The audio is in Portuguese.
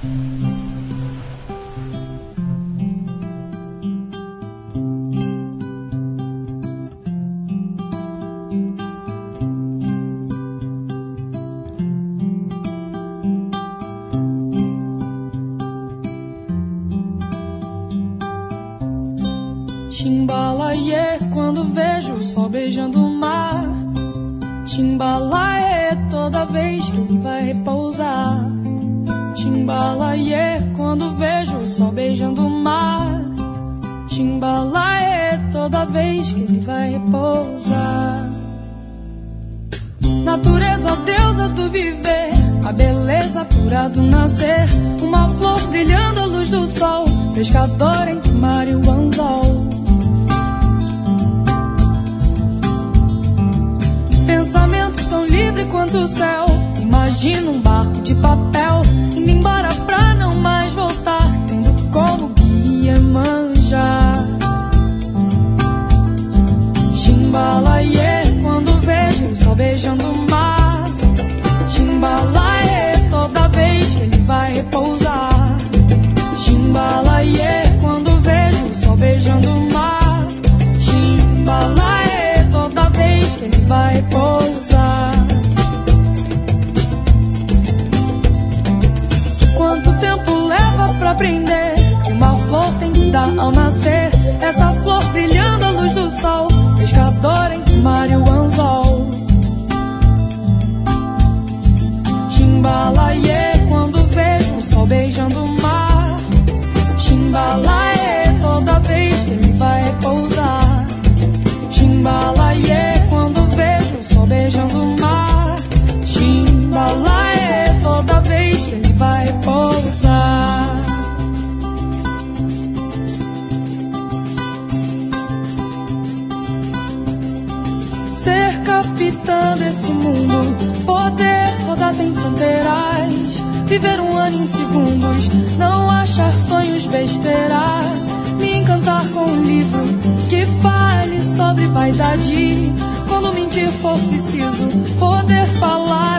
Chimbalaie, quando vejo o sol beijando o mar. Chimbalaie, toda vez que ele vai repousar. Chimbalaie, quando vejo o sol beijando o mar. Chimbalaie, toda vez que ele vai repousar. Natureza, deusa do viver, a beleza pura do nascer. Uma flor brilhando à luz do sol, pescador entre o mar e o anzol. Pensamento tão livre quanto o céu. Imagina um barco de papel indo embora pra não mais voltar, tendo como guia Iemanjá. Chimbalaie, quando vejo o sol beijando o mar. Chimbalaie, toda vez que ele vai repousar. Chimbalaie, quando vejo o sol beijando o mar. Chimbalaie, toda vez que ele vai pousar. Quanto tempo leva pra aprender que uma flor tem que dar ao nascer? Essa flor brilhando à luz do sol, pescador entre o mar e o anzol. Chimbalaie, quando vejo o sol beijando o mar. Chimbalaie, toda vez que ele vai pousar. Chimbalaie, quando vejo o sol beijando o mar. Chimbalaie, toda vez que ele vai pousar. Ser capitã desse mundo, poder rodar sem fronteiras, viver um ano em segundos, não achar sonhos besteira. Me encantar com um livro que fale sobre vaidade. Quando mentir for preciso, poder falar